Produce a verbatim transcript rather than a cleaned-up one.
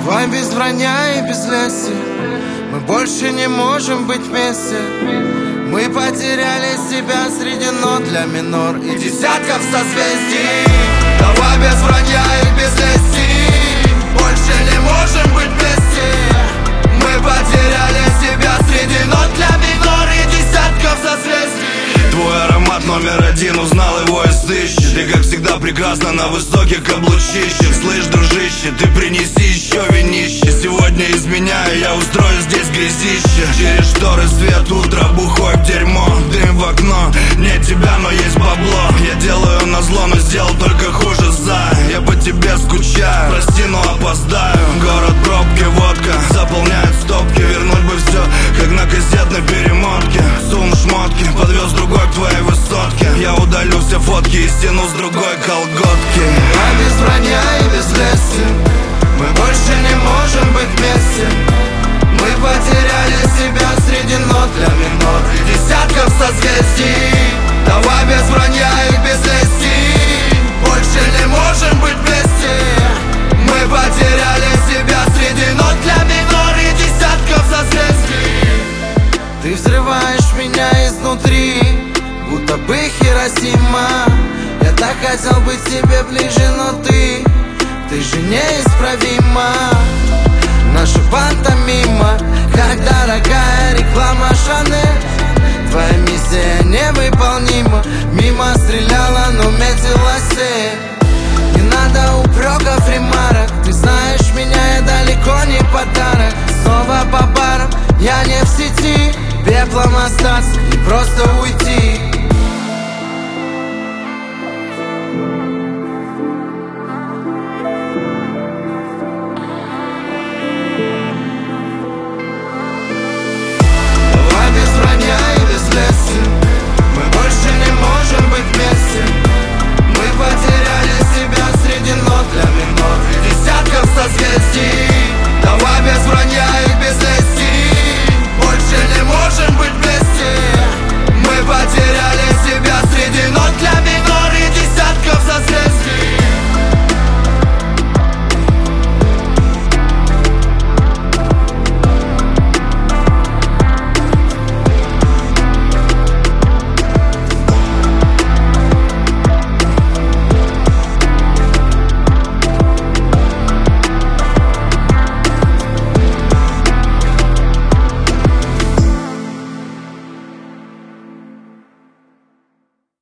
Давай без вранья и без леси, мы больше не можем быть вместе. Мы потеряли себя среди нот для минор и десятков созвездий. Давай без вранья и без лести, больше не можем быть вместе. Мы потеряли себя среди нот для минор и десятков созвездий. Твой аромат номер один, узнал его из тысячи. Ты как всегда прекрасна на высоких каблучищах. Слышь, дружище, ты принеси еще винище. Сегодня изменяю, я устрою здесь грязище. Через шторы свет, утро, бухой в дерьмо. Дым в окно, нет тебя, но есть бабло. Я делаю назло, но сделал только хуже за. Я по тебе скучаю, прости, но опоздаю. Город, пробки, водка, заполняет стопки. Вернуть бы все, как на кассетной перемотке. Сун шмотки, подвез другой к твоей высотке. Я удалю все фотки и стяну с другой колготки. А без вранья и без лести мы больше не можем быть вместе. Мы потеряли себя среди нот для минор и десятков созвездий. Давай без вранья и без лести, больше не можем быть вместе. Мы потеряли себя среди нот для минор и десятков созвездий. Ты взрываешь меня изнутри, будто бы Хиросима. Я так хотел быть тебе ближе, но ты, ты же неисправима. Наша пантомима, как дорогая реклама Шанель. Твоя миссия невыполнима, мимо стреляла, но метила цель. Не надо упреков, ремарок, ты знаешь меня, я далеко не подарок. Снова по барам, я не в сети, пеплом остаться, не просто